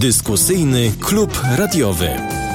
Dyskusyjny klub radiowy.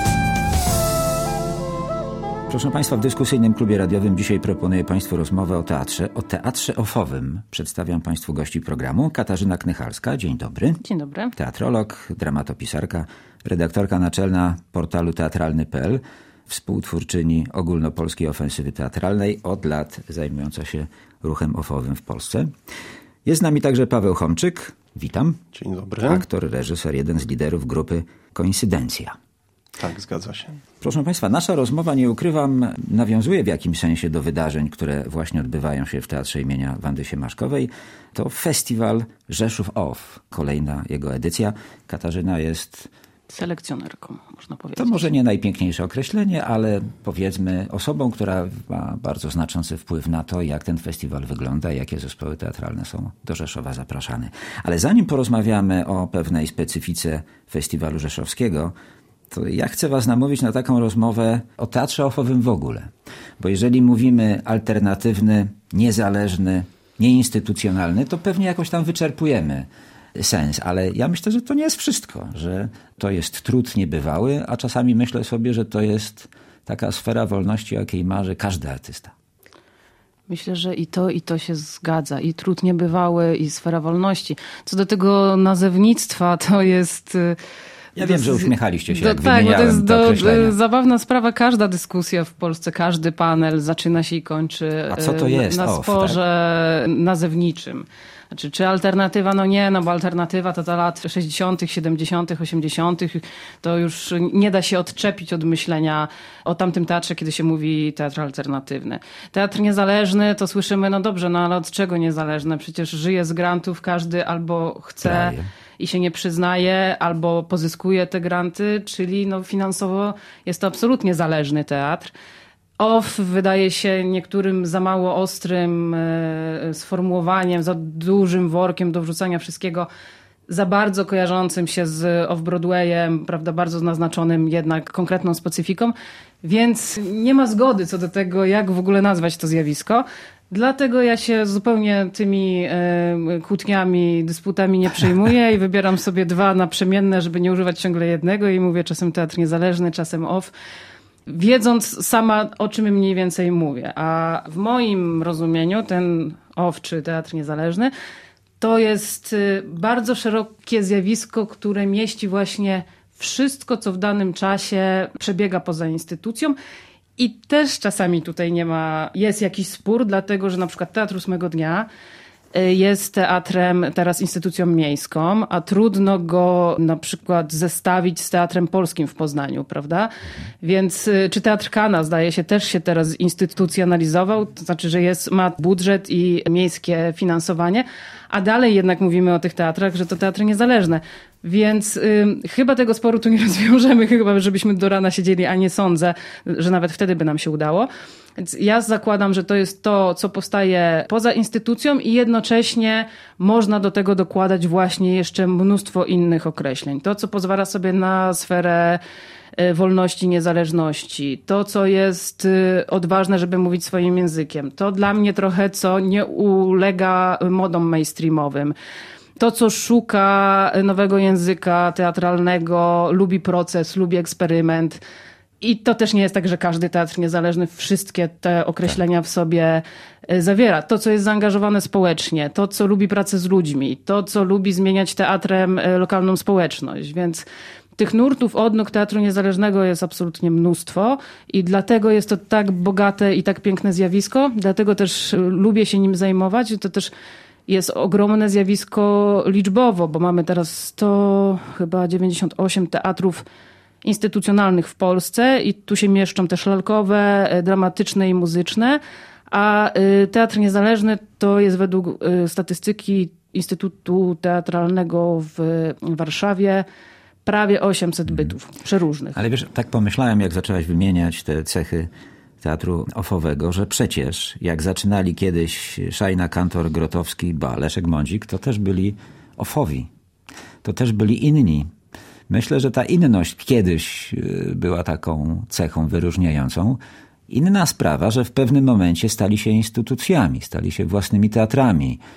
Proszę Państwa, w dyskusyjnym klubie radiowym dzisiaj proponuję Państwu rozmowę o teatrze ofowym. Przedstawiam Państwu gości programu. Katarzyna Knychalska, dzień dobry. Dzień dobry. Teatrolog, dramatopisarka, redaktorka naczelna portalu teatralny.pl, współtwórczyni ogólnopolskiej ofensywy teatralnej, od lat zajmująca się ruchem ofowym w Polsce. Jest z nami także Paweł Homczyk. Witam. Dzień dobry. Aktor, reżyser, jeden z liderów grupy Koincydencja. Tak, zgadza się. Proszę Państwa, nasza rozmowa, nie ukrywam, nawiązuje w jakimś sensie do wydarzeń, które właśnie odbywają się w Teatrze imienia Wandy Siemaszkowej. To festiwal Rzeszów Off, kolejna jego edycja. Katarzyna jest selekcjonerką, można powiedzieć. To może nie najpiękniejsze określenie, ale powiedzmy osobą, która ma bardzo znaczący wpływ na to, jak ten festiwal wygląda, jakie zespoły teatralne są do Rzeszowa zapraszane. Ale zanim porozmawiamy o pewnej specyfice festiwalu rzeszowskiego, to ja chcę Was namówić na taką rozmowę o teatrze ofowym w ogóle. Bo jeżeli mówimy alternatywny, niezależny, nieinstytucjonalny, to pewnie jakoś tam wyczerpujemy sens. Ale ja myślę, że to nie jest wszystko, że to jest trud niebywały, a czasami myślę sobie, że to jest taka sfera wolności, o jakiej marzy każdy artysta. Myślę, że i to się zgadza. I trud niebywały, i sfera wolności. Co do tego nazewnictwa, to jest... Ja wiem, że uśmiechaliście się, jak tak, wymieniałem to jest zabawna sprawa. Każda dyskusja w Polsce, każdy panel zaczyna się i kończy A co to jest na sporze nazewniczym. Znaczy, czy alternatywa? No nie, bo alternatywa to lat 60., 70., 80. To już nie da się odczepić od myślenia o tamtym teatrze, kiedy się mówi teatr alternatywny. Teatr niezależny, to słyszymy, no dobrze, ale od czego niezależne? Przecież żyje z grantów, każdy albo chce i się nie przyznaje, albo pozyskuje te granty, czyli finansowo jest to absolutnie zależny teatr. Off wydaje się niektórym za mało ostrym sformułowaniem, za dużym workiem do wrzucania wszystkiego, za bardzo kojarzącym się z Off-Broadwayem, prawda, bardzo naznaczonym jednak konkretną specyfiką, więc nie ma zgody co do tego, jak w ogóle nazwać to zjawisko. Dlatego ja się zupełnie tymi kłótniami, dysputami nie przejmuję i wybieram sobie dwa naprzemienne, żeby nie używać ciągle jednego i mówię czasem teatr niezależny, czasem off, wiedząc sama, o czym mniej więcej mówię. A w moim rozumieniu ten off, czy teatr niezależny, to jest bardzo szerokie zjawisko, które mieści właśnie wszystko, co w danym czasie przebiega poza instytucją. I też czasami tutaj jest jakiś spór, dlatego że na przykład Teatr Ósmego Dnia jest teatrem, teraz instytucją miejską, a trudno go na przykład zestawić z Teatrem Polskim w Poznaniu, prawda? Więc czy Teatr Kana, zdaje się, też się teraz instytucjonalizował, to znaczy, że ma budżet i miejskie finansowanie, a dalej jednak mówimy o tych teatrach, że to teatry niezależne. Więc chyba tego sporu tu nie rozwiążemy, chyba żebyśmy do rana siedzieli, a nie sądzę, że nawet wtedy by nam się udało. Więc ja zakładam, że to jest to, co powstaje poza instytucją i jednocześnie można do tego dokładać właśnie jeszcze mnóstwo innych określeń. To, co pozwala sobie na sferę wolności, niezależności. To, co jest odważne, żeby mówić swoim językiem. To dla mnie trochę, co nie ulega modom mainstreamowym. To, co szuka nowego języka teatralnego, lubi proces, lubi eksperyment. I to też nie jest tak, że każdy teatr niezależny wszystkie te określenia w sobie zawiera. To, co jest zaangażowane społecznie, to, co lubi pracę z ludźmi, to, co lubi zmieniać teatrem lokalną społeczność. Więc tych nurtów, odnóg teatru niezależnego jest absolutnie mnóstwo i dlatego jest to tak bogate i tak piękne zjawisko. Dlatego też lubię się nim zajmować. To też jest ogromne zjawisko liczbowo, bo mamy teraz chyba 98 teatrów instytucjonalnych w Polsce i tu się mieszczą też lalkowe, dramatyczne i muzyczne, a teatr niezależny to jest według statystyki Instytutu Teatralnego w Warszawie prawie 800 bytów przeróżnych. Ale wiesz, tak pomyślałem, jak zaczęłaś wymieniać te cechy teatru ofowego, że przecież jak zaczynali kiedyś Szajna, Kantor, Grotowski, Leszek Mądzik, to też byli ofowi. To też byli inni. Myślę, że ta inność kiedyś była taką cechą wyróżniającą. Inna sprawa, że w pewnym momencie stali się instytucjami, stali się własnymi teatrami.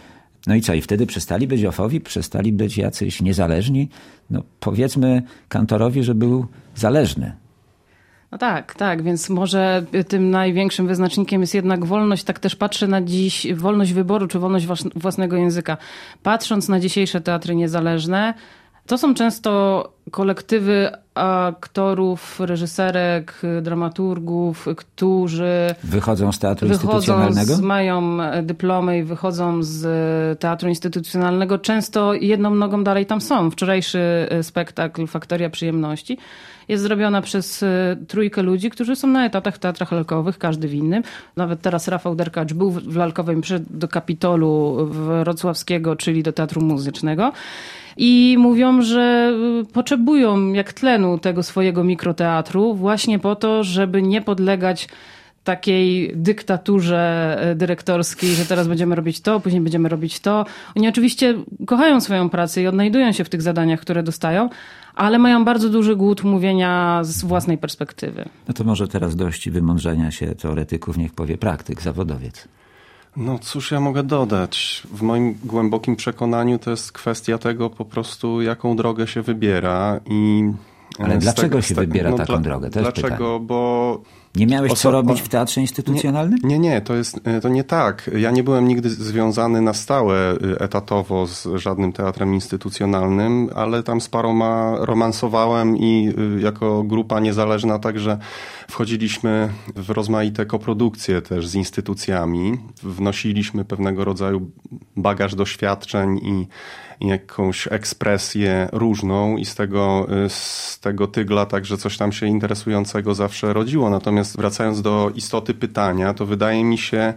No i co? I wtedy przestali być ofowi, przestali być jacyś niezależni? No powiedzmy kantorowi, że był zależny. No tak, więc może tym największym wyznacznikiem jest jednak wolność. Tak też patrzę na dziś, wolność wyboru czy wolność własnego języka. Patrząc na dzisiejsze teatry niezależne, to są często kolektywy aktorów, reżyserek, dramaturgów, którzy wychodzą z teatru instytucjonalnego? Mają dyplomy i wychodzą z teatru instytucjonalnego. Często jedną nogą dalej tam są. Wczorajszy spektakl Faktoria Przyjemności jest zrobiona przez trójkę ludzi, którzy są na etatach w teatrach lalkowych, każdy w innym. Nawet teraz Rafał Derkacz był w lalkowym, przyszedł do Kapitolu wrocławskiego, czyli do Teatru Muzycznego. I mówią, że potrzebują jak tlenu tego swojego mikroteatru właśnie po to, żeby nie podlegać takiej dyktaturze dyrektorskiej, że teraz będziemy robić to, później będziemy robić to. Oni oczywiście kochają swoją pracę i odnajdują się w tych zadaniach, które dostają, ale mają bardzo duży głód mówienia z własnej perspektywy. No to może teraz dość wymądrzenia się teoretyków, niech powie praktyk, zawodowiec. No cóż ja mogę dodać? W moim głębokim przekonaniu to jest kwestia tego po prostu, jaką drogę się wybiera i... Ale dlaczego się wybiera taką drogę? To jest dlaczego? Pytanie. Bo... Nie miałeś co robić w teatrze instytucjonalnym? Nie, to nie tak. Ja nie byłem nigdy związany na stałe etatowo z żadnym teatrem instytucjonalnym, ale tam z paroma romansowałem i jako grupa niezależna także wchodziliśmy w rozmaite koprodukcje też z instytucjami. Wnosiliśmy pewnego rodzaju bagaż doświadczeń i jakąś ekspresję różną i z tego tygla także coś tam się interesującego zawsze rodziło. Natomiast wracając do istoty pytania, to wydaje mi się,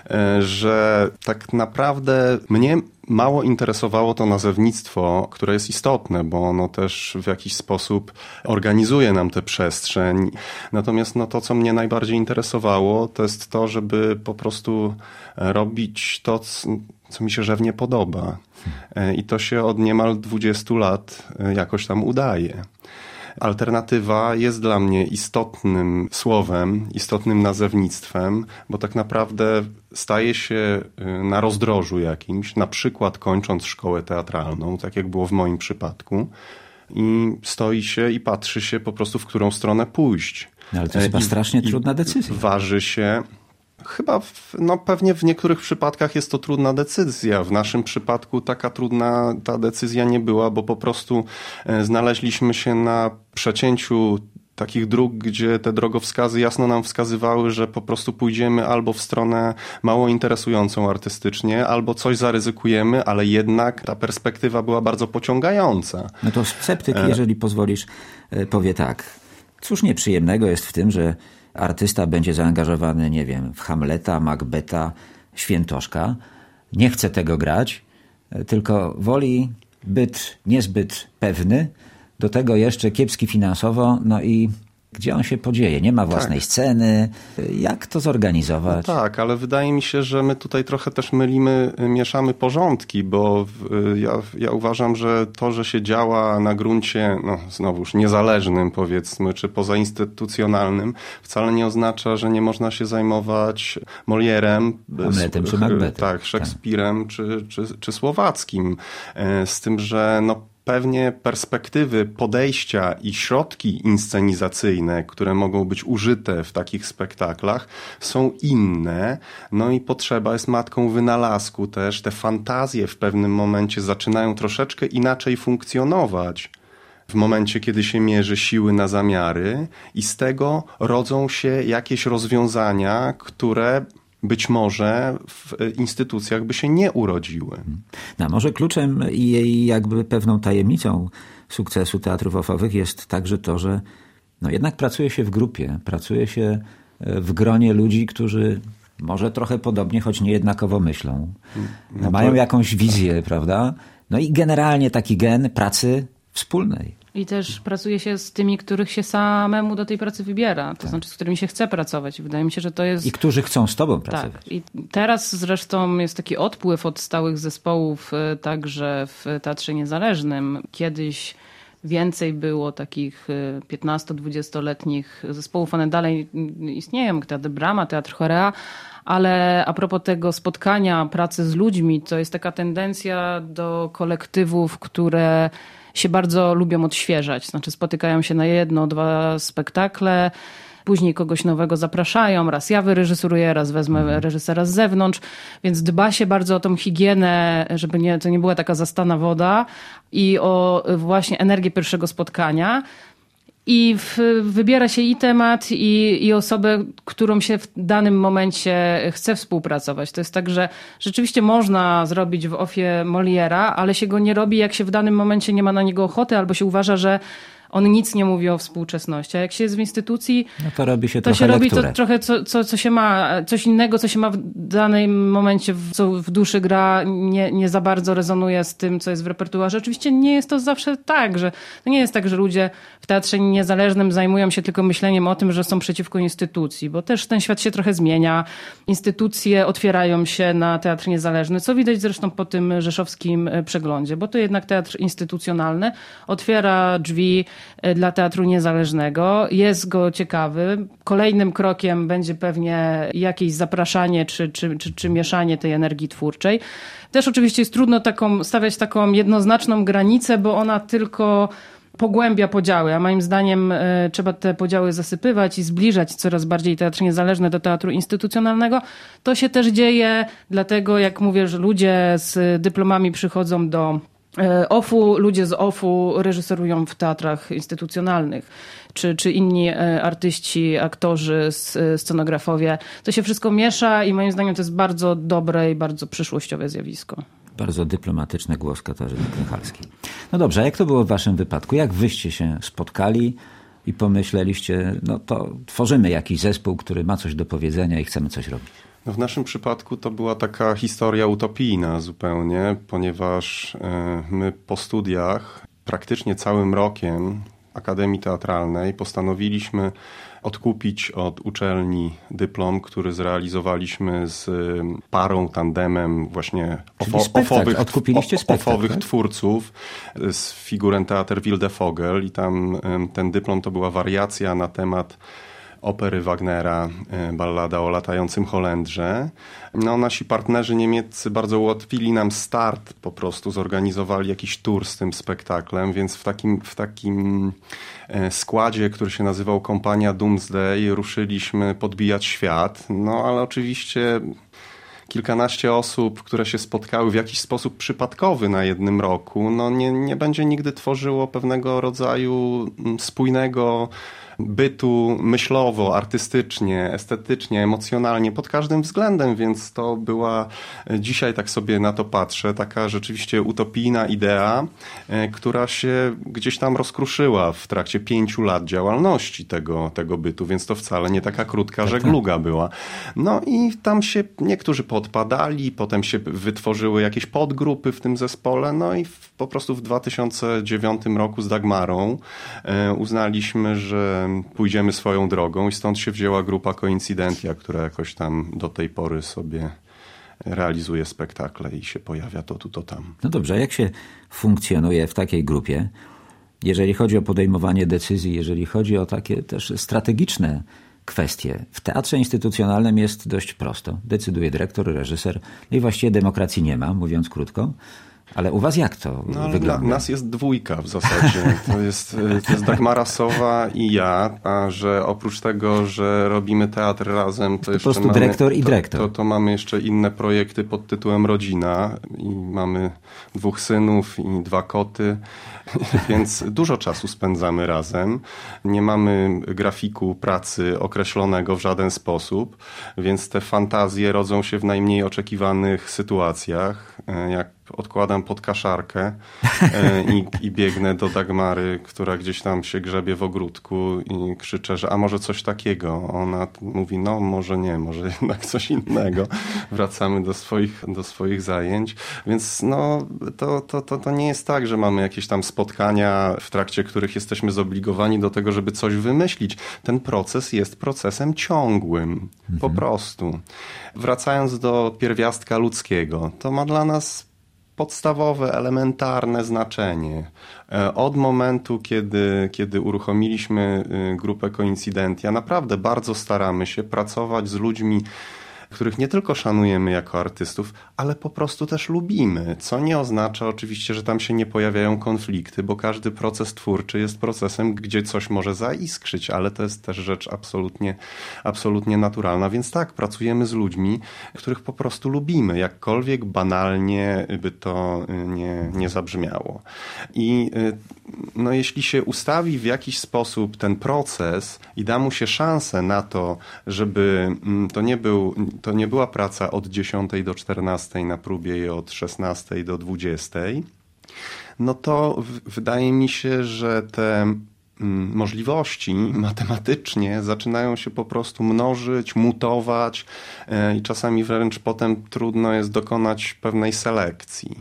że tak naprawdę mnie mało interesowało to nazewnictwo, które jest istotne, bo ono też w jakiś sposób organizuje nam tę przestrzeń. Natomiast to, co mnie najbardziej interesowało, to jest to, żeby po prostu robić to, co mi się rzewnie podoba. I to się od niemal 20 lat jakoś tam udaje. Alternatywa jest dla mnie istotnym słowem, istotnym nazewnictwem, bo tak naprawdę staje się na rozdrożu jakimś, na przykład kończąc szkołę teatralną, tak jak było w moim przypadku, i stoi się i patrzy się po prostu, w którą stronę pójść. No, ale to jest chyba strasznie trudna decyzja. Waży się... Chyba, pewnie w niektórych przypadkach jest to trudna decyzja. W naszym przypadku taka trudna ta decyzja nie była, bo po prostu znaleźliśmy się na przecięciu takich dróg, gdzie te drogowskazy jasno nam wskazywały, że po prostu pójdziemy albo w stronę mało interesującą artystycznie, albo coś zaryzykujemy, ale jednak ta perspektywa była bardzo pociągająca. No to sceptyk, jeżeli pozwolisz, powie tak. Cóż nieprzyjemnego jest w tym, że artysta będzie zaangażowany, nie wiem, w Hamleta, Macbeta, Świętoszka. Nie chce tego grać, tylko woli być niezbyt pewny, do tego jeszcze kiepski finansowo, no i gdzie on się podzieje? Nie ma własnej sceny. Jak to zorganizować? No tak, ale wydaje mi się, że my tutaj trochę też mieszamy porządki, bo ja uważam, że to, że się działa na gruncie, znowuż niezależnym powiedzmy, czy pozainstytucjonalnym, wcale nie oznacza, że nie można się zajmować Molierem, Hamletem czy Macbethem. Tak, Szekspirem czy Słowackim. Z tym, że pewnie perspektywy podejścia i środki inscenizacyjne, które mogą być użyte w takich spektaklach, są inne. No i potrzeba jest matką wynalazku też. Te fantazje w pewnym momencie zaczynają troszeczkę inaczej funkcjonować. W momencie, kiedy się mierzy siły na zamiary i z tego rodzą się jakieś rozwiązania, które być może w instytucjach by się nie urodziły. No, może kluczem i jakby pewną tajemnicą sukcesu teatrów ofowych jest także to, że jednak pracuje się w grupie, pracuje się w gronie ludzi, którzy może trochę podobnie, choć niejednakowo myślą. Mają jakąś wizję, prawda? No i generalnie taki gen pracy wspólnej. I też pracuje się z tymi, których się samemu do tej pracy wybiera. To znaczy, z którymi się chce pracować. Wydaje mi się, że to jest... I którzy chcą z tobą pracować. Tak. I teraz zresztą jest taki odpływ od stałych zespołów także w Teatrze Niezależnym. Kiedyś więcej było takich 15-20-letnich zespołów. One dalej istnieją, Teatr Brama, Teatr Chorea, ale a propos tego spotkania, pracy z ludźmi, to jest taka tendencja do kolektywów, które się bardzo lubią odświeżać. Znaczy spotykają się na 1-2 spektakle, później kogoś nowego zapraszają, raz ja wyreżyseruję, raz wezmę reżysera z zewnątrz, więc dba się bardzo o tą higienę, żeby to nie była taka zastana woda i o właśnie energię pierwszego spotkania. I wybiera się i temat, i osobę, którą się w danym momencie chce współpracować. To jest tak, że rzeczywiście można zrobić w ofie Moliera, ale się go nie robi, jak się w danym momencie nie ma na niego ochoty, albo się uważa, że on nic nie mówi o współczesności. A jak się jest w instytucji, no to robi się to się robi lekturę. to trochę co się ma, coś innego, co się ma w danym momencie, co w duszy gra, nie za bardzo rezonuje z tym, co jest w repertuarze. Oczywiście nie jest to zawsze tak, że to nie jest tak, że ludzie w teatrze niezależnym zajmują się tylko myśleniem o tym, że są przeciwko instytucji, bo też ten świat się trochę zmienia. Instytucje otwierają się na teatr niezależny, co widać zresztą po tym rzeszowskim przeglądzie, bo to jednak teatr instytucjonalny otwiera drzwi dla teatru niezależnego. Jest go ciekawy. Kolejnym krokiem będzie pewnie jakieś zapraszanie czy mieszanie tej energii twórczej. Też oczywiście jest trudno stawiać taką jednoznaczną granicę, bo ona tylko pogłębia podziały, a moim zdaniem trzeba te podziały zasypywać i zbliżać coraz bardziej teatr niezależny do teatru instytucjonalnego. To się też dzieje, dlatego jak mówię, że ludzie z dyplomami przychodzą do OFU, ludzie z OFU reżyserują w teatrach instytucjonalnych, czy inni artyści, aktorzy, scenografowie. To się wszystko miesza i moim zdaniem to jest bardzo dobre i bardzo przyszłościowe zjawisko. Bardzo dyplomatyczny głos Katarzyny Krychalskiej. No dobrze, a jak to było w waszym wypadku? Jak wyście się spotkali i pomyśleliście, no to tworzymy jakiś zespół, który ma coś do powiedzenia i chcemy coś robić? No w naszym przypadku to była taka historia utopijna zupełnie, ponieważ my po studiach praktycznie całym rokiem Akademii Teatralnej postanowiliśmy odkupić od uczelni dyplom, który zrealizowaliśmy z parą, tandemem właśnie ofowych twórców z Figurem Theater Wilde Vogel i tam ten dyplom to była wariacja na temat opery Wagnera, ballada o latającym Holendrze. No, nasi partnerzy niemieccy bardzo ułatwili nam start, po prostu zorganizowali jakiś tour z tym spektaklem, więc w takim składzie, który się nazywał Kompania Doomsday, ruszyliśmy podbijać świat. No, ale oczywiście kilkanaście osób, które się spotkały w jakiś sposób przypadkowy na jednym roku, no nie będzie nigdy tworzyło pewnego rodzaju spójnego bytu myślowo, artystycznie, estetycznie, emocjonalnie, pod każdym względem, więc to była, dzisiaj tak sobie na to patrzę, taka rzeczywiście utopijna idea, która się gdzieś tam rozkruszyła w trakcie 5 lat działalności tego bytu, więc to wcale nie taka krótka żegluga była. No i tam się niektórzy podpadali, potem się wytworzyły jakieś podgrupy w tym zespole, no i po prostu w 2009 roku z Dagmarą uznaliśmy, że pójdziemy swoją drogą i stąd się wzięła grupa Coincidentia, która jakoś tam do tej pory sobie realizuje spektakle i się pojawia to tu, to tam. No dobrze, a jak się funkcjonuje w takiej grupie, jeżeli chodzi o podejmowanie decyzji, jeżeli chodzi o takie też strategiczne kwestie? W teatrze instytucjonalnym jest dość prosto. Decyduje dyrektor, reżyser i właściwie demokracji nie ma, mówiąc krótko. Ale u was jak to wygląda? Nas jest 2 w zasadzie. To jest Dagmara Sowa i ja, a że oprócz tego, że robimy teatr razem, to jeszcze po prostu dyrektor i dyrektor. To mamy jeszcze inne projekty pod tytułem Rodzina i mamy 2 synów i 2 koty, więc dużo czasu spędzamy razem. Nie mamy grafiku pracy określonego w żaden sposób, więc te fantazje rodzą się w najmniej oczekiwanych sytuacjach. Jak odkładam pod kaszarkę i biegnę do Dagmary, która gdzieś tam się grzebie w ogródku i krzyczę, że a może coś takiego. Ona mówi, no może nie, może jednak coś innego. Wracamy do swoich zajęć. Więc no to nie jest tak, że mamy jakieś tam spotkania, w trakcie których jesteśmy zobligowani do tego, żeby coś wymyślić. Ten proces jest procesem ciągłym. Po prostu. Wracając do pierwiastka ludzkiego, to ma dla nas podstawowe, elementarne znaczenie. Od momentu, kiedy uruchomiliśmy grupę Coincidentia, naprawdę bardzo staramy się pracować z ludźmi, których nie tylko szanujemy jako artystów, ale po prostu też lubimy, co nie oznacza oczywiście, że tam się nie pojawiają konflikty, bo każdy proces twórczy jest procesem, gdzie coś może zaiskrzyć, ale to jest też rzecz absolutnie naturalna. Więc tak, pracujemy z ludźmi, których po prostu lubimy, jakkolwiek banalnie by to nie zabrzmiało. I no, jeśli się ustawi w jakiś sposób ten proces i da mu się szansę na to, żeby to nie była praca od 10 do 14 na próbie i od 16 do 20, no to wydaje mi się, że te możliwości matematycznie zaczynają się po prostu mnożyć, mutować i czasami wręcz potem trudno jest dokonać pewnej selekcji.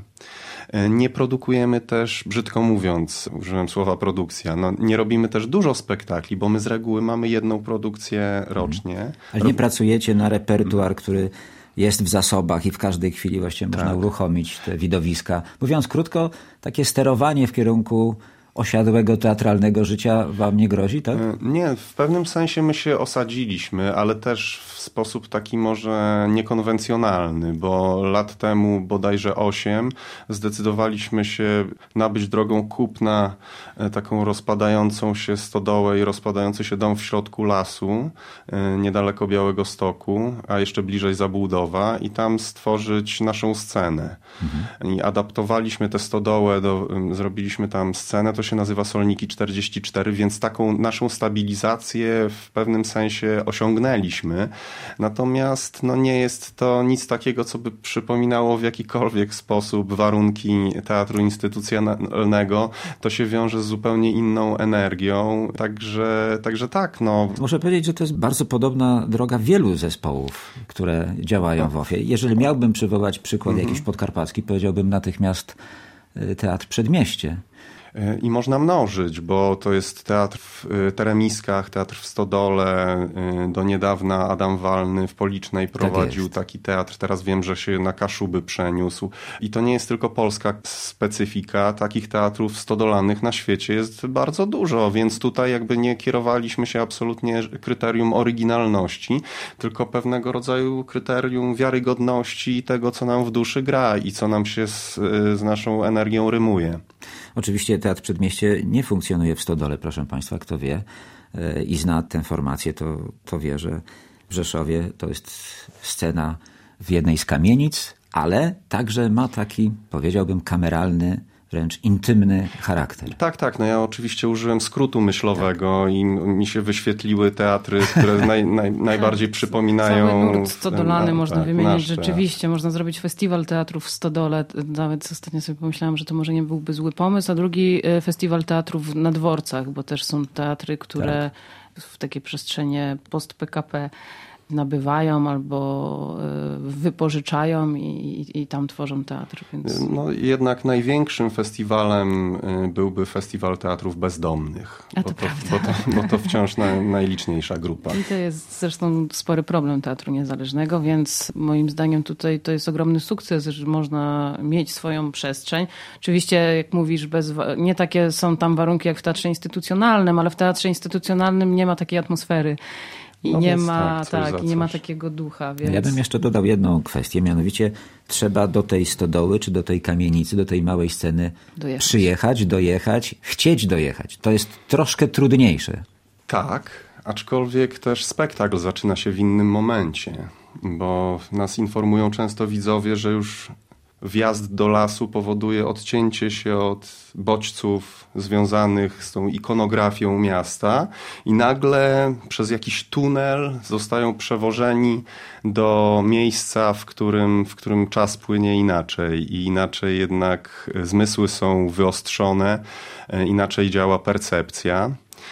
Nie produkujemy też, brzydko mówiąc, użyłem słowa produkcja, no nie robimy też dużo spektakli, bo my z reguły mamy jedną produkcję rocznie. Ale nie pracujecie na repertuar, który jest w zasobach i w każdej chwili właściwie można uruchomić te widowiska. Mówiąc krótko, takie sterowanie w kierunku osiadłego teatralnego życia wam nie grozi, tak? Nie, w pewnym sensie my się osadziliśmy, ale też w sposób taki może niekonwencjonalny, bo lat temu bodajże 8 zdecydowaliśmy się nabyć drogą kupna taką rozpadającą się stodołę i rozpadający się dom w środku lasu, niedaleko Białegostoku, a jeszcze bliżej Zabłudowa i tam stworzyć naszą scenę. I adaptowaliśmy tę stodołę, zrobiliśmy tam scenę, to się nazywa Solniki 44, więc taką naszą stabilizację w pewnym sensie osiągnęliśmy. Natomiast no, nie jest to nic takiego, co by przypominało w jakikolwiek sposób warunki teatru instytucjonalnego. To się wiąże z zupełnie inną energią. Także tak. No. Muszę powiedzieć, że to jest bardzo podobna droga wielu zespołów, które działają w OFIE. Jeżeli miałbym przywołać przykład jakiś podkarpacki, powiedziałbym natychmiast Teatr Przedmieście. I można mnożyć, bo to jest teatr w Teremiskach, teatr w Stodole. Do niedawna Adam Walny w Policznej prowadził taki teatr. Teraz wiem, że się na Kaszuby przeniósł. I to nie jest tylko polska specyfika. Takich teatrów stodolanych na świecie jest bardzo dużo, więc tutaj jakby nie kierowaliśmy się absolutnie kryterium oryginalności, tylko pewnego rodzaju kryterium wiarygodności tego, co nam w duszy gra i co nam się z naszą energią rymuje. Oczywiście Teatr Przedmieście nie funkcjonuje w Stodole, proszę Państwa, kto wie i zna tę formację, to wie, że w Rzeszowie to jest scena w jednej z kamienic, ale także ma taki, powiedziałbym, kameralny, wręcz intymny charakter. Tak. No ja oczywiście użyłem skrótu myślowego i mi się wyświetliły teatry, które najbardziej przypominają... Cały nurt stodolany można wymienić. Rzeczywiście, można zrobić festiwal teatrów w Stodole. Nawet ostatnio sobie pomyślałam, że to może nie byłby zły pomysł. A drugi festiwal teatrów na dworcach, bo też są teatry, które w takiej przestrzenie post-PKP nabywają albo wypożyczają i tam tworzą teatr. Więc... No, jednak największym festiwalem byłby Festiwal Teatrów Bezdomnych. Bo to wciąż najliczniejsza grupa. I to jest zresztą spory problem teatru niezależnego, więc moim zdaniem tutaj to jest ogromny sukces, że można mieć swoją przestrzeń. Oczywiście, jak mówisz, nie takie są tam warunki jak w teatrze instytucjonalnym, ale w teatrze instytucjonalnym nie ma takiej atmosfery. I nie ma takiego ducha. Więc... Ja bym jeszcze dodał jedną kwestię, mianowicie trzeba do tej stodoły, czy do tej kamienicy, do tej małej sceny przyjechać, dojechać, chcieć dojechać. To jest troszkę trudniejsze. Tak, aczkolwiek też spektakl zaczyna się w innym momencie, bo nas informują często widzowie, że już wjazd do lasu powoduje odcięcie się od bodźców związanych z tą ikonografią miasta i nagle przez jakiś tunel zostają przewożeni do miejsca, w którym czas płynie inaczej i inaczej jednak zmysły są wyostrzone, inaczej działa percepcja.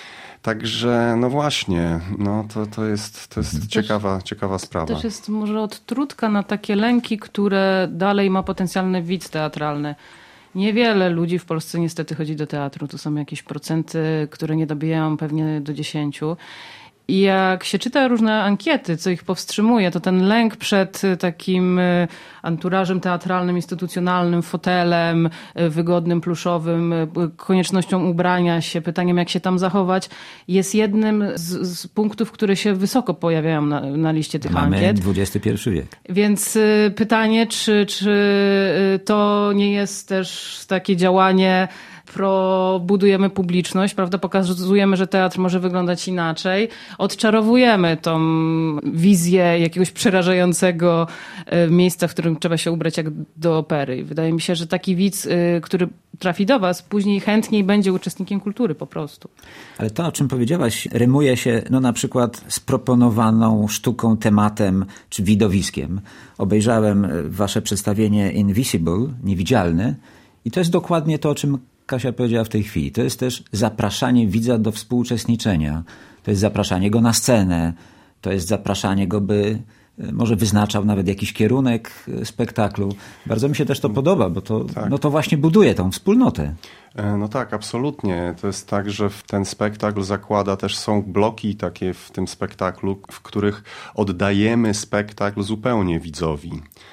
Także no właśnie, to jest ciekawa sprawa. To też jest może odtrutka na takie lęki, które dalej ma potencjalny widz teatralny. Niewiele ludzi w Polsce niestety chodzi do teatru. To są jakieś procenty, które nie dobijają pewnie do 10. I jak się czyta różne ankiety, co ich powstrzymuje, to ten lęk przed takim anturażem teatralnym, instytucjonalnym, fotelem wygodnym, pluszowym, koniecznością ubrania się, pytaniem jak się tam zachować, jest jednym z punktów, które się wysoko pojawiają na liście tych ankiet. Mamy XXI wiek. Więc pytanie, czy to nie jest też takie działanie budujemy publiczność, prawda? Pokazujemy, że teatr może wyglądać inaczej. Odczarowujemy tą wizję jakiegoś przerażającego miejsca, w którym trzeba się ubrać jak do opery. I wydaje mi się, że taki widz, który trafi do was, później chętniej będzie uczestnikiem kultury po prostu. Ale to, o czym powiedziałaś, rymuje się na przykład z proponowaną sztuką, tematem czy widowiskiem. Obejrzałem wasze przedstawienie Invisible, Niewidzialny, i to jest dokładnie to, o czym Kasia powiedziała w tej chwili. To jest też zapraszanie widza do współuczestniczenia. To jest zapraszanie go na scenę. To jest zapraszanie go, by może wyznaczał nawet jakiś kierunek spektaklu. Bardzo mi się też to podoba, bo to, tak. To właśnie buduje tą wspólnotę. No tak, absolutnie. To jest tak, że ten spektakl zakłada też, są bloki takie w tym spektaklu, w których oddajemy spektakl zupełnie widzowi.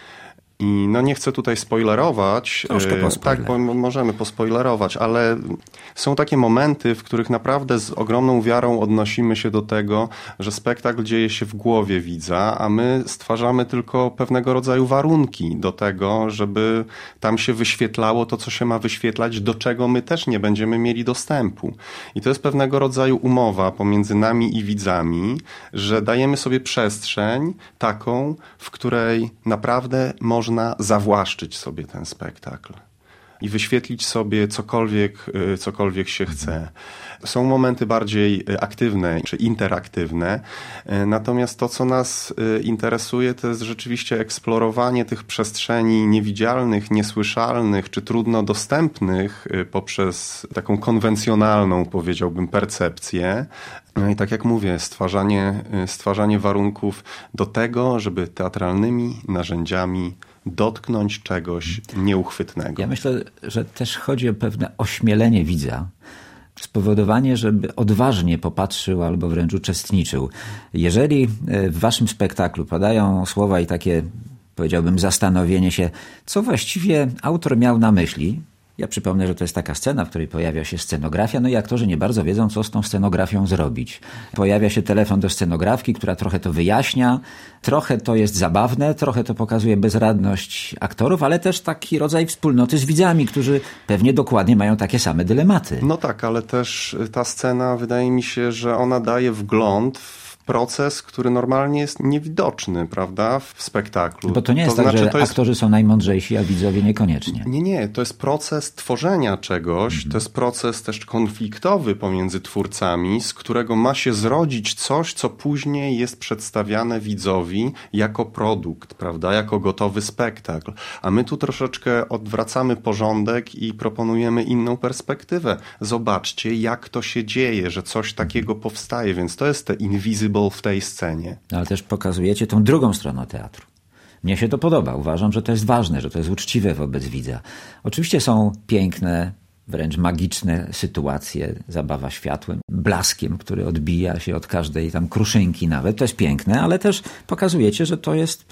I nie chcę tutaj spoilerować, tak, bo możemy pospoilerować, ale są takie momenty, w których naprawdę z ogromną wiarą odnosimy się do tego, że spektakl dzieje się w głowie widza, a my stwarzamy tylko pewnego rodzaju warunki do tego, żeby tam się wyświetlało to, co się ma wyświetlać, do czego my też nie będziemy mieli dostępu. I to jest pewnego rodzaju umowa pomiędzy nami i widzami, że dajemy sobie przestrzeń taką, w której naprawdę można zawłaszczyć sobie ten spektakl i wyświetlić sobie cokolwiek się chce. Są momenty bardziej aktywne czy interaktywne, natomiast to, co nas interesuje, to jest rzeczywiście eksplorowanie tych przestrzeni niewidzialnych, niesłyszalnych czy trudno dostępnych poprzez taką konwencjonalną, powiedziałbym, percepcję. I tak jak mówię, stwarzanie warunków do tego, żeby teatralnymi narzędziami dotknąć czegoś nieuchwytnego. Ja myślę, że też chodzi o pewne ośmielenie widza, spowodowanie, żeby odważnie popatrzył albo wręcz uczestniczył. Jeżeli w waszym spektaklu padają słowa i takie, powiedziałbym, zastanowienie się, co właściwie autor miał na myśli. Ja przypomnę, że to jest taka scena, w której pojawia się scenografia, i aktorzy nie bardzo wiedzą, co z tą scenografią zrobić. Pojawia się telefon do scenografki, która trochę to wyjaśnia, trochę to jest zabawne, trochę to pokazuje bezradność aktorów, ale też taki rodzaj wspólnoty z widzami, którzy pewnie dokładnie mają takie same dylematy. No tak, ale też ta scena, wydaje mi się, że ona daje wgląd w proces, który normalnie jest niewidoczny, prawda, w spektaklu. Bo to nie jest tak, że aktorzy są najmądrzejsi, a widzowie niekoniecznie. Nie. To jest proces tworzenia czegoś, to jest proces też konfliktowy pomiędzy twórcami, z którego ma się zrodzić coś, co później jest przedstawiane widzowi jako produkt, prawda, jako gotowy spektakl. A my tu troszeczkę odwracamy porządek i proponujemy inną perspektywę. Zobaczcie, jak to się dzieje, że coś takiego powstaje, więc to jest te invisible w tej scenie. Ale też pokazujecie tą drugą stronę teatru. Mnie się to podoba. Uważam, że to jest ważne, że to jest uczciwe wobec widza. Oczywiście są piękne, wręcz magiczne sytuacje, zabawa światłem, blaskiem, który odbija się od każdej tam kruszynki nawet. To jest piękne, ale też pokazujecie, że to jest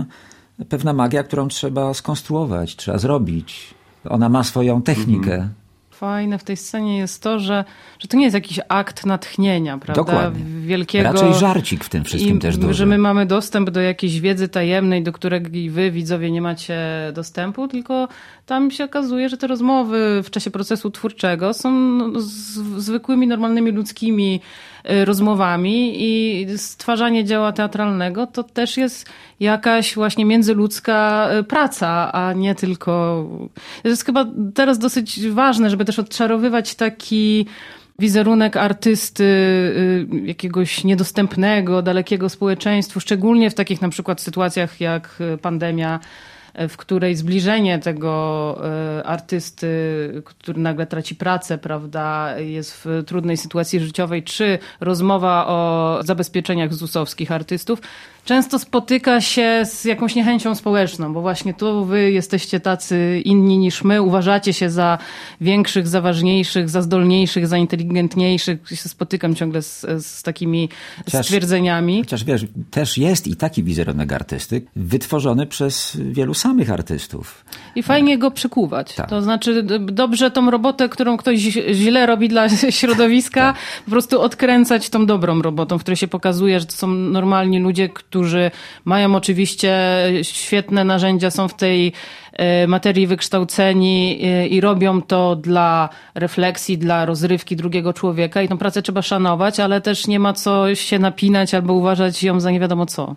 pewna magia, którą trzeba skonstruować, trzeba zrobić. Ona ma swoją technikę. Fajne w tej scenie jest to, że to nie jest jakiś akt natchnienia, prawda? Dokładnie. Wielkiego. Raczej żarcik w tym wszystkim też duży. Że my mamy dostęp do jakiejś wiedzy tajemnej, do której wy, widzowie, nie macie dostępu, tylko tam się okazuje, że te rozmowy w czasie procesu twórczego są zwykłymi, normalnymi, ludzkimi rozmowami i stwarzanie dzieła teatralnego to też jest jakaś właśnie międzyludzka praca, a nie tylko... To jest chyba teraz dosyć ważne, żeby też odczarowywać taki wizerunek artysty jakiegoś niedostępnego, dalekiego społeczeństwu, szczególnie w takich na przykład sytuacjach jak pandemia, w której zbliżenie tego artysty, który nagle traci pracę, prawda, jest w trudnej sytuacji życiowej, czy rozmowa o zabezpieczeniach ZUS-owskich artystów, często spotyka się z jakąś niechęcią społeczną, bo właśnie tu wy jesteście tacy inni niż my, uważacie się za większych, za ważniejszych, za zdolniejszych, za inteligentniejszych. Ja się spotykam ciągle z takimi stwierdzeniami. Chociaż wiesz, też jest i taki wizerunek artysty, wytworzony przez wielu samych artystów. I fajnie go przekuwać. Tak. To znaczy dobrze tą robotę, którą ktoś źle robi dla środowiska, po prostu odkręcać tą dobrą robotą, w której się pokazuje, że to są normalni ludzie, którzy mają oczywiście świetne narzędzia, są w tej materii wykształceni i robią to dla refleksji, dla rozrywki drugiego człowieka i tą pracę trzeba szanować, ale też nie ma co się napinać albo uważać ją za nie wiadomo co.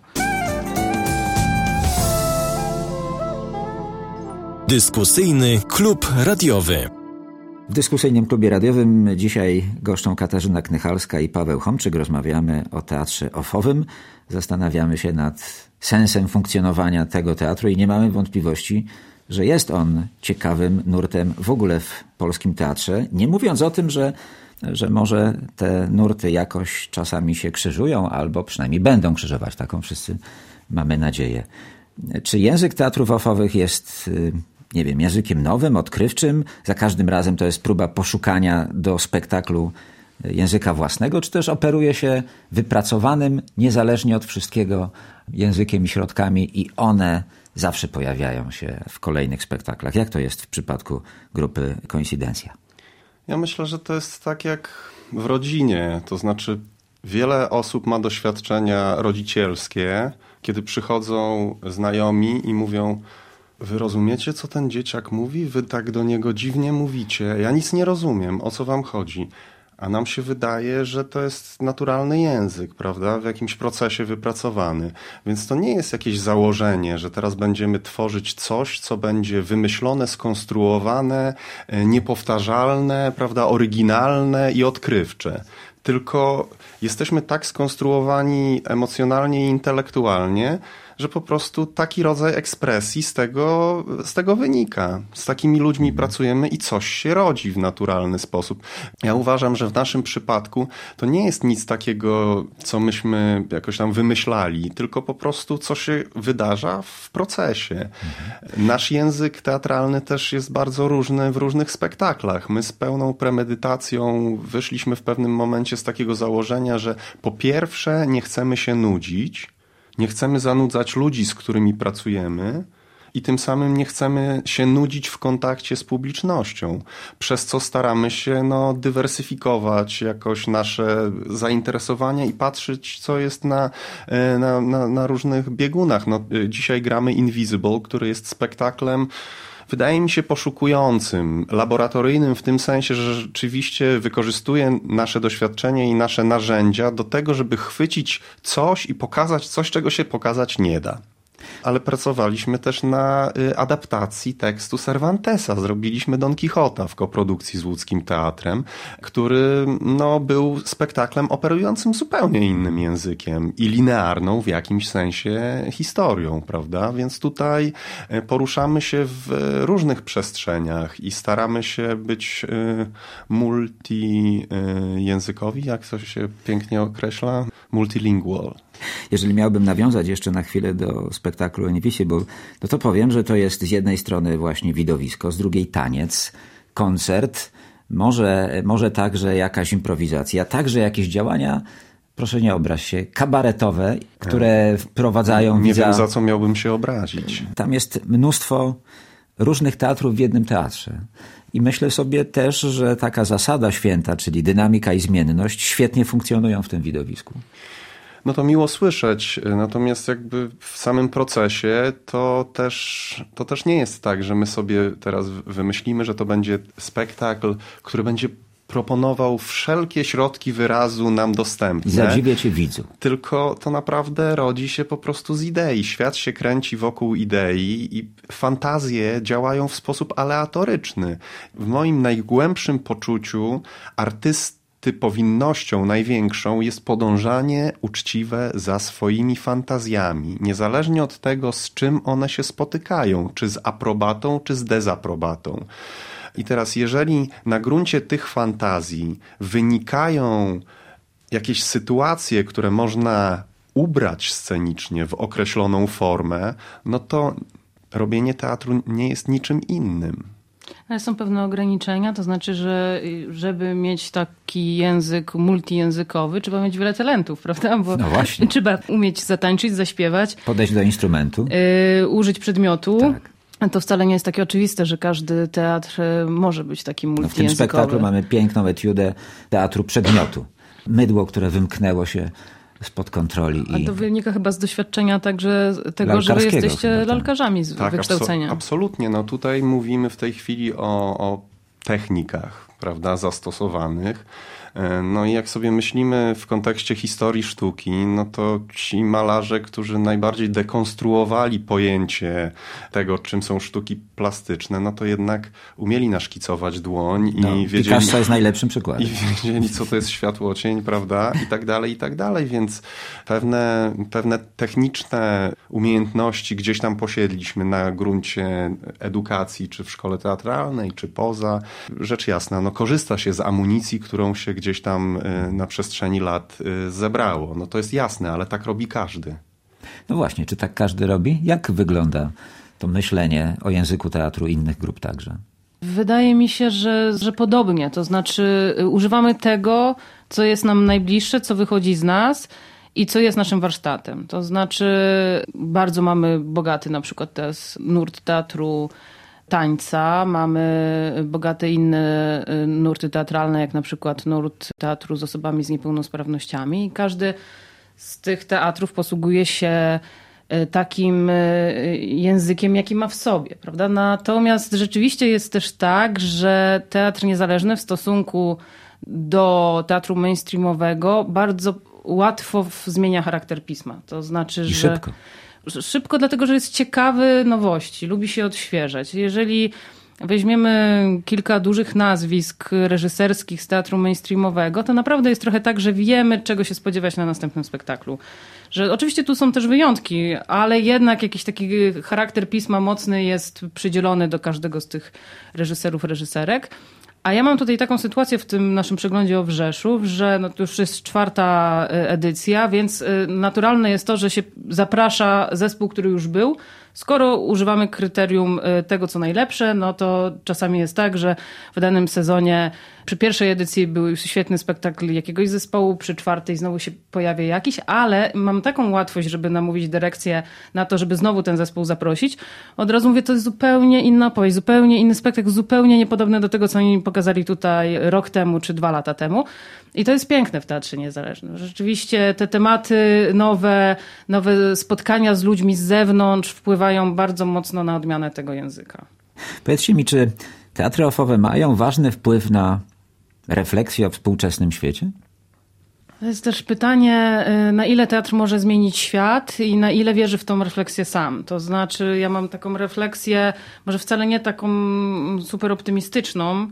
Dyskusyjny klub radiowy. W dyskusyjnym klubie radiowym dzisiaj goszczą Katarzyna Knychalska i Paweł Homczyk. Rozmawiamy o teatrze ofowym. Zastanawiamy się nad sensem funkcjonowania tego teatru i nie mamy wątpliwości, że jest on ciekawym nurtem w ogóle w polskim teatrze. Nie mówiąc o tym, że może te nurty jakoś czasami się krzyżują, albo przynajmniej będą krzyżować. Taką wszyscy mamy nadzieję. Czy język teatrów offowych jest, nie wiem, językiem nowym, odkrywczym? Za każdym razem to jest próba poszukania do spektaklu języka własnego, czy też operuje się wypracowanym, niezależnie od wszystkiego, językiem i środkami i one zawsze pojawiają się w kolejnych spektaklach? Jak to jest w przypadku grupy Koincydencja? Ja myślę, że to jest tak jak w rodzinie, to znaczy wiele osób ma doświadczenia rodzicielskie, kiedy przychodzą znajomi i mówią: wy rozumiecie, co ten dzieciak mówi? Wy tak do niego dziwnie mówicie. Ja nic nie rozumiem. O co wam chodzi? A nam się wydaje, że to jest naturalny język, prawda? W jakimś procesie wypracowany. Więc to nie jest jakieś założenie, że teraz będziemy tworzyć coś, co będzie wymyślone, skonstruowane, niepowtarzalne, prawda? Oryginalne i odkrywcze. Tylko jesteśmy tak skonstruowani emocjonalnie i intelektualnie, że po prostu taki rodzaj ekspresji z tego wynika. Z takimi ludźmi pracujemy i coś się rodzi w naturalny sposób. Ja uważam, że w naszym przypadku to nie jest nic takiego, co myśmy jakoś tam wymyślali, tylko po prostu co się wydarza w procesie. Nasz język teatralny też jest bardzo różny w różnych spektaklach. My z pełną premedytacją wyszliśmy w pewnym momencie z takiego założenia, że po pierwsze nie chcemy się nudzić, nie chcemy zanudzać ludzi, z którymi pracujemy i tym samym nie chcemy się nudzić w kontakcie z publicznością, przez co staramy się dywersyfikować jakoś nasze zainteresowania i patrzeć, co jest na różnych biegunach. Dzisiaj gramy Invisible, który jest spektaklem, wydaje mi się, poszukującym, laboratoryjnym w tym sensie, że rzeczywiście wykorzystuje nasze doświadczenie i nasze narzędzia do tego, żeby chwycić coś i pokazać coś, czego się pokazać nie da. Ale pracowaliśmy też na adaptacji tekstu Cervantesa. Zrobiliśmy Don Quixota w koprodukcji z Łódzkim Teatrem, który był spektaklem operującym zupełnie innym językiem i linearną w jakimś sensie historią, prawda? Więc tutaj poruszamy się w różnych przestrzeniach i staramy się być multijęzykowi, jak to się pięknie określa, multilingual. Jeżeli miałbym nawiązać jeszcze na chwilę do spektaklu Invisible, to powiem, że to jest z jednej strony właśnie widowisko, z drugiej taniec, koncert, może także jakaś improwizacja, także jakieś działania, proszę nie obraź się, kabaretowe, które wprowadzają widza. Nie wiem, za co miałbym się obrazić. Tam jest mnóstwo różnych teatrów w jednym teatrze. I myślę sobie też, że taka zasada święta, czyli dynamika i zmienność, świetnie funkcjonują w tym widowisku. To miło słyszeć, natomiast jakby w samym procesie to też nie jest tak, że my sobie teraz wymyślimy, że to będzie spektakl, który będzie proponował wszelkie środki wyrazu nam dostępne. Zadziwię cię widzu. Tylko to naprawdę rodzi się po prostu z idei. Świat się kręci wokół idei i fantazje działają w sposób aleatoryczny. W moim najgłębszym poczuciu artysty powinnością największą jest podążanie uczciwe za swoimi fantazjami, niezależnie od tego, z czym one się spotykają, czy z aprobatą, czy z dezaprobatą. I teraz, jeżeli na gruncie tych fantazji wynikają jakieś sytuacje, które można ubrać scenicznie w określoną formę, no to robienie teatru nie jest niczym innym. Ale są pewne ograniczenia, to znaczy, że żeby mieć taki język multijęzykowy, trzeba mieć wiele talentów, prawda? Bo no właśnie. Trzeba umieć zatańczyć, zaśpiewać. Podejść do instrumentu. Użyć przedmiotu. Tak. To wcale nie jest takie oczywiste, że każdy teatr może być taki multijęzykowy. W tym spektaklu mamy piękną etiudę teatru przedmiotu. Mydło, które wymknęło się spod kontroli. A to wynika chyba z doświadczenia także tego, że wy jesteście lalkarzami z wykształcenia. Absolutnie. No tutaj mówimy w tej chwili o technikach, prawda, zastosowanych. No i jak sobie myślimy w kontekście historii sztuki, no to ci malarze, którzy najbardziej dekonstruowali pojęcie tego, czym są sztuki plastyczne, no to jednak umieli naszkicować dłoń i wiedzieli... Picasso jest najlepszym przykładem. I wiedzieli, co to jest światłocień, prawda, i tak dalej, więc pewne techniczne umiejętności gdzieś tam posiedliśmy na gruncie edukacji, czy w szkole teatralnej, czy poza. Rzecz jasna, no korzysta się z amunicji, którą się gdzieś tam na przestrzeni lat zebrało. No to jest jasne, ale tak robi każdy. No właśnie, czy tak każdy robi? Jak wygląda to myślenie o języku teatru innych grup także? Wydaje mi się, że podobnie. To znaczy używamy tego, co jest nam najbliższe, co wychodzi z nas i co jest naszym warsztatem. To znaczy bardzo mamy bogaty na przykład teraz nurt teatru tańca, mamy bogate inne nurty teatralne, jak na przykład nurt teatru z osobami z niepełnosprawnościami. Każdy z tych teatrów posługuje się takim językiem, jaki ma w sobie, prawda? Natomiast rzeczywiście jest też tak, że teatr niezależny w stosunku do teatru mainstreamowego bardzo łatwo zmienia charakter pisma. To znaczy, że szybko, dlatego że jest ciekawy nowości, lubi się odświeżać. Jeżeli weźmiemy kilka dużych nazwisk reżyserskich z teatru mainstreamowego, to naprawdę jest trochę tak, że wiemy, czego się spodziewać na następnym spektaklu. Że oczywiście tu są też wyjątki, ale jednak jakiś taki charakter pisma mocny jest przydzielony do każdego z tych reżyserów, reżyserek. A ja mam tutaj taką sytuację w tym naszym przeglądzie o Wrzeszów, że no to już jest 4. edycja, więc naturalne jest to, że się zaprasza zespół, który już był. Skoro używamy kryterium tego, co najlepsze, no to czasami jest tak, że w danym sezonie przy pierwszej edycji był świetny spektakl jakiegoś zespołu, przy 4. znowu się pojawia jakiś, ale mam taką łatwość, żeby namówić dyrekcję na to, żeby znowu ten zespół zaprosić. Od razu mówię, to jest zupełnie inna opowieść, zupełnie inny spektakl, zupełnie niepodobny do tego, co oni pokazali tutaj rok temu czy 2 lata temu. I to jest piękne w Teatrze Niezależnym. Rzeczywiście te tematy nowe spotkania z ludźmi z zewnątrz wpływają bardzo mocno na odmianę tego języka. Powiedzcie mi, czy teatry ofowe mają ważny wpływ na refleksję o współczesnym świecie? To jest też pytanie, na ile teatr może zmienić świat i na ile wierzy w tą refleksję sam. To znaczy, ja mam taką refleksję, może wcale nie taką super optymistyczną,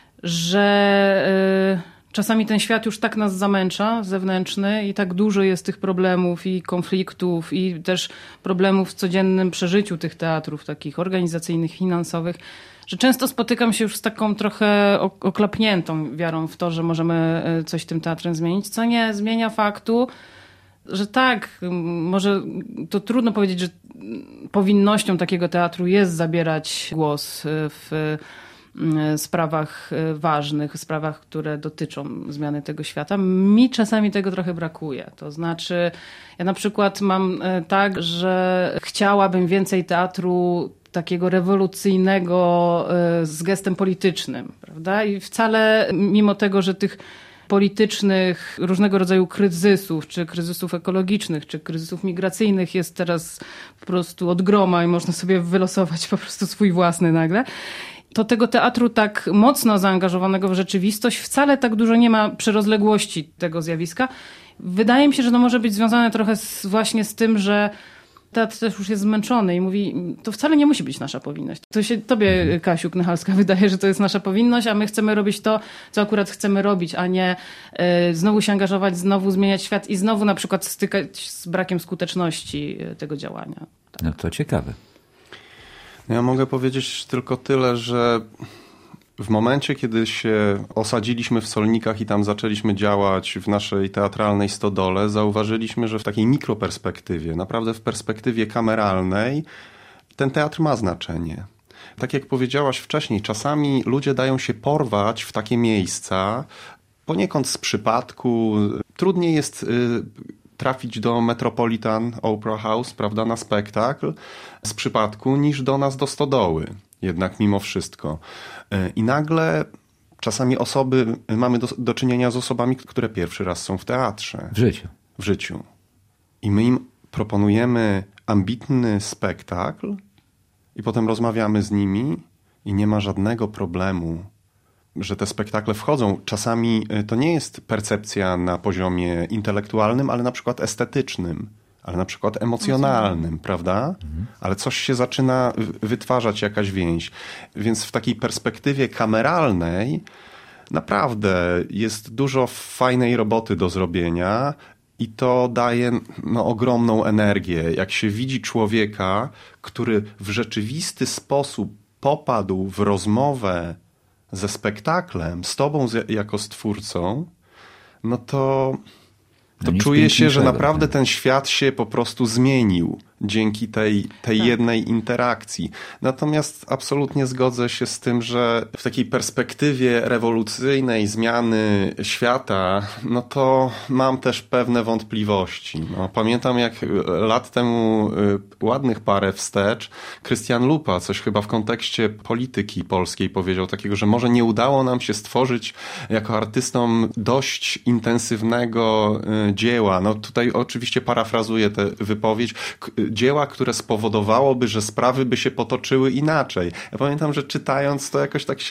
że czasami ten świat już tak nas zamęcza, zewnętrzny, i tak dużo jest tych problemów i konfliktów i też problemów w codziennym przeżyciu tych teatrów, takich organizacyjnych, finansowych, że często spotykam się już z taką trochę oklapniętą wiarą w to, że możemy coś tym teatrem zmienić, co nie zmienia faktu, że tak, może to trudno powiedzieć, że powinnością takiego teatru jest zabierać głos w sprawach ważnych, sprawach, które dotyczą zmiany tego świata. Mi czasami tego trochę brakuje. To znaczy, ja na przykład mam tak, że chciałabym więcej teatru takiego rewolucyjnego z gestem politycznym, prawda? I wcale mimo tego, że tych politycznych różnego rodzaju kryzysów, czy kryzysów ekologicznych, czy kryzysów migracyjnych jest teraz po prostu od groma i można sobie wylosować po prostu swój własny nagle, to tego teatru tak mocno zaangażowanego w rzeczywistość wcale tak dużo nie ma przy rozległości tego zjawiska. Wydaje mi się, że to może być związane trochę właśnie z tym, że teatr też już jest zmęczony i mówi, to wcale nie musi być nasza powinność. To się tobie, Kasiu Knychalska, wydaje, że to jest nasza powinność, a my chcemy robić to, co akurat chcemy robić, a nie znowu się angażować, znowu zmieniać świat i znowu na przykład stykać z brakiem skuteczności tego działania. Tak. No to ciekawe. Ja mogę powiedzieć tylko tyle, że w momencie, kiedy się osadziliśmy w Solnikach i tam zaczęliśmy działać w naszej teatralnej stodole, zauważyliśmy, że w takiej mikroperspektywie, naprawdę w perspektywie kameralnej, ten teatr ma znaczenie. Tak jak powiedziałaś wcześniej, czasami ludzie dają się porwać w takie miejsca, poniekąd z przypadku. Trudniej jest trafić do Metropolitan Opera House, prawda, na spektakl z przypadku, niż do nas, do stodoły. Jednak mimo wszystko. I nagle czasami mamy do czynienia z osobami, które pierwszy raz są w teatrze. W życiu. I my im proponujemy ambitny spektakl i potem rozmawiamy z nimi i nie ma żadnego problemu, że te spektakle wchodzą. Czasami to nie jest percepcja na poziomie intelektualnym, ale na przykład estetycznym. Ale na przykład emocjonalnym, prawda? Ale coś się zaczyna wytwarzać, jakaś więź. Więc w takiej perspektywie kameralnej naprawdę jest dużo fajnej roboty do zrobienia i to daje ogromną energię. Jak się widzi człowieka, który w rzeczywisty sposób popadł w rozmowę ze spektaklem, z tobą jako z twórcą, no to czuje się, że naprawdę ten świat się po prostu zmienił dzięki tej jednej interakcji. Natomiast absolutnie zgodzę się z tym, że w takiej perspektywie rewolucyjnej zmiany świata, no to mam też pewne wątpliwości. Pamiętam, jak lat temu, ładnych parę wstecz, Krystian Lupa coś chyba w kontekście polityki polskiej powiedział takiego, że może nie udało nam się stworzyć jako artystom dość intensywnego dzieła. No tutaj oczywiście parafrazuję tę wypowiedź. Dzieła, które spowodowałoby, że sprawy by się potoczyły inaczej. Ja pamiętam, że czytając to jakoś tak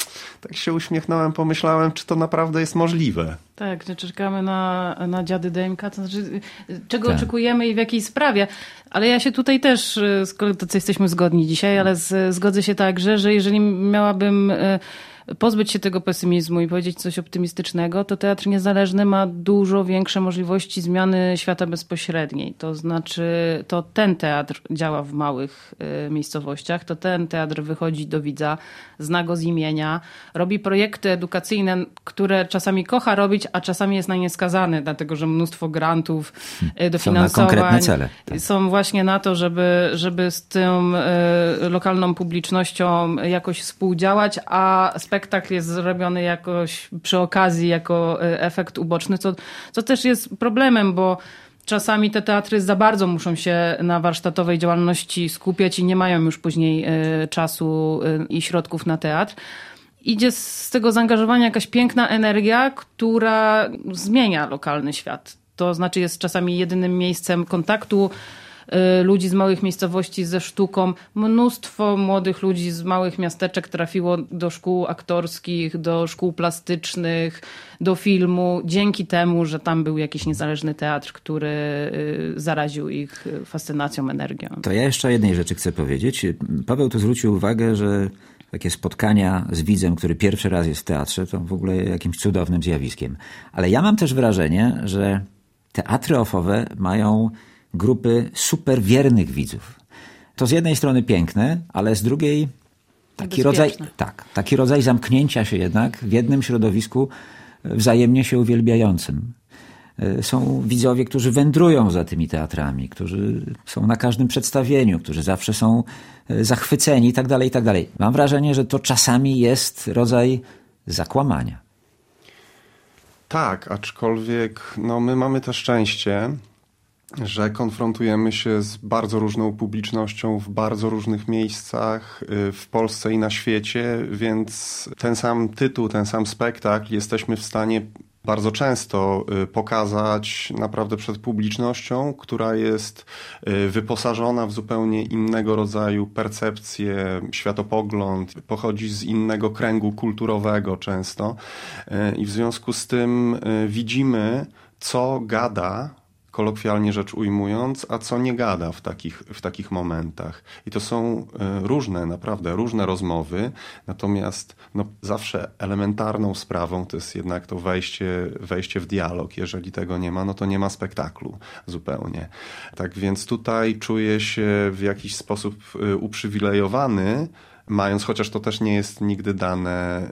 się uśmiechnąłem, pomyślałem, czy to naprawdę jest możliwe. Tak, że czekamy na dziady DMK, to znaczy czego oczekujemy i w jakiej sprawie. Ale ja się tutaj też, to co jesteśmy zgodni dzisiaj, ale zgodzę się także, że jeżeli miałabym pozbyć się tego pesymizmu i powiedzieć coś optymistycznego, to teatr niezależny ma dużo większe możliwości zmiany świata bezpośredniej. To znaczy, to ten teatr działa w małych miejscowościach, to ten teatr wychodzi do widza, zna go z imienia, robi projekty edukacyjne, które czasami kocha robić, a czasami jest na nie skazany, dlatego że mnóstwo grantów, dofinansowań są na konkretne cele. Są właśnie na to, żeby z tą lokalną publicznością jakoś współdziałać, a spektakl jest zrobiony jakoś przy okazji jako efekt uboczny, co też jest problemem, bo czasami te teatry za bardzo muszą się na warsztatowej działalności skupiać i nie mają już później czasu i środków na teatr. Idzie z tego zaangażowania jakaś piękna energia, która zmienia lokalny świat. To znaczy jest czasami jedynym miejscem kontaktu ludzi z małych miejscowości ze sztuką. Mnóstwo młodych ludzi z małych miasteczek trafiło do szkół aktorskich, do szkół plastycznych, do filmu, dzięki temu, że tam był jakiś niezależny teatr, który zaraził ich fascynacją, energią. To ja jeszcze o jednej rzeczy chcę powiedzieć. Paweł tu zwrócił uwagę, że takie spotkania z widzem, który pierwszy raz jest w teatrze, to w ogóle jakimś cudownym zjawiskiem. Ale ja mam też wrażenie, że teatry ofowe mają grupy super wiernych widzów. To z jednej strony piękne, ale z drugiej taki rodzaj zamknięcia się jednak w jednym środowisku wzajemnie się uwielbiającym. Są widzowie, którzy wędrują za tymi teatrami, którzy są na każdym przedstawieniu, którzy zawsze są zachwyceni itd., itd. Mam wrażenie, że to czasami jest rodzaj zakłamania. Tak, aczkolwiek my mamy to szczęście, że konfrontujemy się z bardzo różną publicznością w bardzo różnych miejscach w Polsce i na świecie, więc ten sam tytuł, ten sam spektakl jesteśmy w stanie bardzo często pokazać naprawdę przed publicznością, która jest wyposażona w zupełnie innego rodzaju percepcję, światopogląd, pochodzi z innego kręgu kulturowego często i w związku z tym widzimy, co gada kolokwialnie rzecz ujmując, a co nie gada w takich momentach. I to są naprawdę różne rozmowy, natomiast zawsze elementarną sprawą to jest jednak to wejście w dialog. Jeżeli tego nie ma, no to nie ma spektaklu zupełnie. Tak więc tutaj czuję się w jakiś sposób uprzywilejowany, mając, chociaż to też nie jest nigdy dane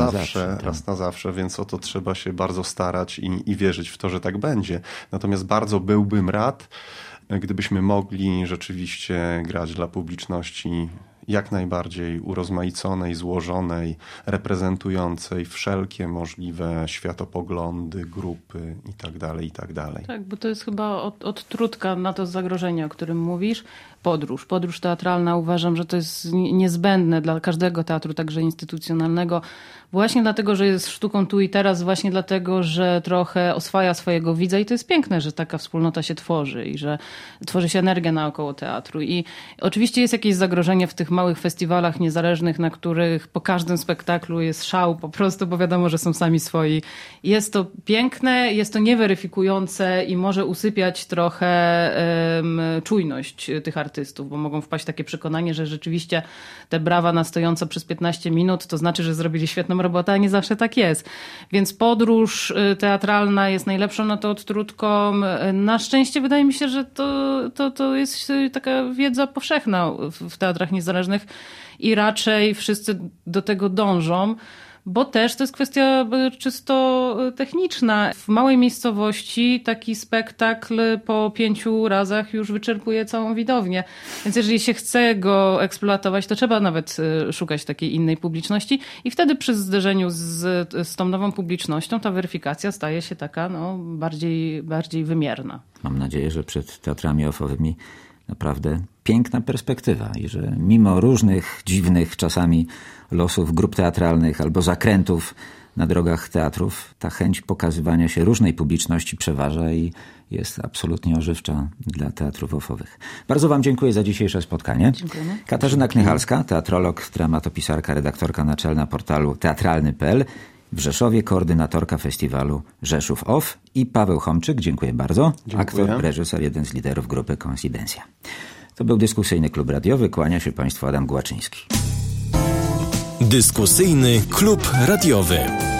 raz na zawsze, więc o to trzeba się bardzo starać i wierzyć w to, że tak będzie. Natomiast bardzo byłbym rad, gdybyśmy mogli rzeczywiście grać dla publiczności jak najbardziej urozmaiconej, złożonej, reprezentującej wszelkie możliwe światopoglądy, grupy itd. Tak, bo to jest chyba odtrutka na to zagrożenie, o którym mówisz. Podróż teatralna, uważam, że to jest niezbędne dla każdego teatru, także instytucjonalnego, właśnie dlatego, że jest sztuką tu i teraz, właśnie dlatego, że trochę oswaja swojego widza i to jest piękne, że taka wspólnota się tworzy i że tworzy się energia naokoło teatru. I oczywiście jest jakieś zagrożenie w tych małych festiwalach niezależnych, na których po każdym spektaklu jest szał po prostu, bo wiadomo, że są sami swoi. Jest to piękne, jest to nieweryfikujące i może usypiać trochę czujność tych artystów, bo mogą wpaść w takie przekonanie, że rzeczywiście te brawa na stojąco przez 15 minut to znaczy, że zrobili świetną robotę, a nie zawsze tak jest. Więc podróż teatralna jest najlepszą na to odtrutką. Na szczęście wydaje mi się, że to jest taka wiedza powszechna w teatrach niezależnych i raczej wszyscy do tego dążą. Bo też to jest kwestia czysto techniczna. W małej miejscowości taki spektakl po 5 razach już wyczerpuje całą widownię. Więc jeżeli się chce go eksploatować, to trzeba nawet szukać takiej innej publiczności i wtedy przy zderzeniu z tą nową publicznością ta weryfikacja staje się taka bardziej wymierna. Mam nadzieję, że przed teatrami ofowymi naprawdę piękna perspektywa i że mimo różnych dziwnych czasami losów grup teatralnych albo zakrętów na drogach teatrów, ta chęć pokazywania się różnej publiczności przeważa i jest absolutnie ożywcza dla teatrów ofowych. Bardzo wam dziękuję za dzisiejsze spotkanie. Dziękujemy. Katarzyna Knychalska, teatrolog, dramatopisarka, redaktorka naczelna portalu teatralny.pl, w Rzeszowie koordynatorka festiwalu Rzeszów Off i Paweł Chomczyk, dziękuję bardzo. Dziękuję. Aktor, reżyser, jeden z liderów grupy Konsydencja. To był Dyskusyjny Klub Radiowy. Kłania się Państwu Adam Głaczyński. Dyskusyjny Klub Radiowy.